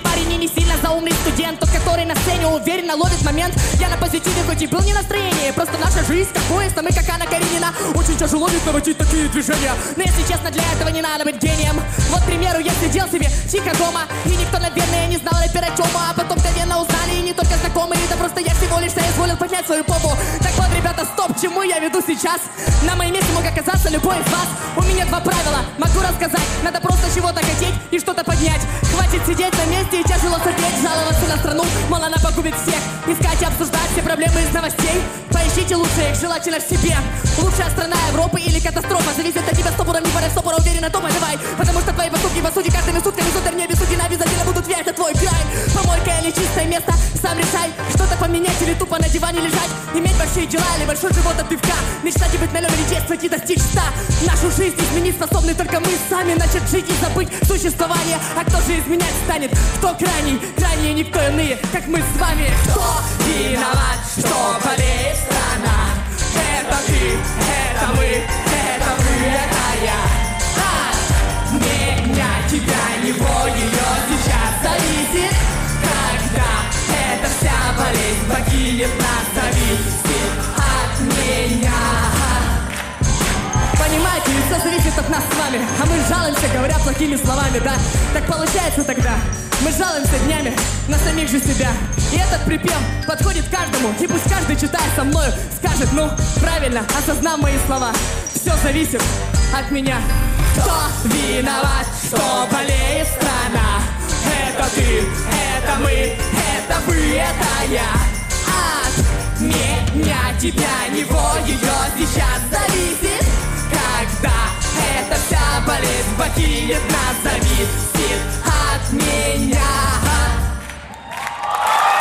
парень и не сильно заумный студент, тот, который на сцене уверенно ловит момент. Я на позитиве, хоть и был не настроение, просто наша жизнь как поезд, а мы как Анна Каренина. Очень тяжело ведь наводить такие движения, но если честно, для этого не надо быть гением. Вот, к примеру, я сидел себе тихо дома, и никто, наверное, не знал рэпера Тёма. А потом мгновенно узнали, и не только знакомые, да просто я всего лишь соизволил поднять свою попу. Так вот, ребята, стоп, к чему я веду сейчас? На моем месте мог оказаться любой из вас. У меня два правила, могу рассказать, надо просто чего-то хотеть и что-то поднять. Хватит сидеть на месте и тяжело сопеть, жаловаться на страну, мол, она погубит всех. Искать и обсуждать все проблемы из новостей. Поищите лучше их, желательно в себе. Лучшая страна Европы или катастрофа зависит от тебя, стопора, не паря, стопора, уверенно, тома, давай. Потому что твои поступки, по сути, каждыми сутками сутер не без сутина обязательно будут влиять на твой край. Помойка или чистое место, сам решай. Что-то поменять или тупо на диване лежать. Иметь большие дела или большой живот от пивка. Мечтать и быть на лёве, действовать и достичь 100. Нашу жизнь изменить способны только мы сами. Начать жить и забыть существование. А кто же изменять станет? Кто крайний? Крайние никто иные, как мы с вами. Кто виноват, что болеет страна? Это ты, это мы, это вы, это я. От меня, тебя, него, ее сейчас зависит. Когда эта вся болезнь покинет нас, зависит от меня. Понимаете, ведь все зависит от нас с вами. А мы жалуемся, говоря плохими словами, да? Так получается тогда. Мы жалуемся днями на самих же себя. И этот припев подходит каждому. И пусть каждый, читая со мною, скажет: ну, правильно, осознав мои слова. Все зависит от меня. Кто виноват, что болеет страна? Это ты, это мы, это вы, это я. От меня, тебя, него, ее сейчас зависит. Когда эта вся болезнь покинет нас, зависит от меня.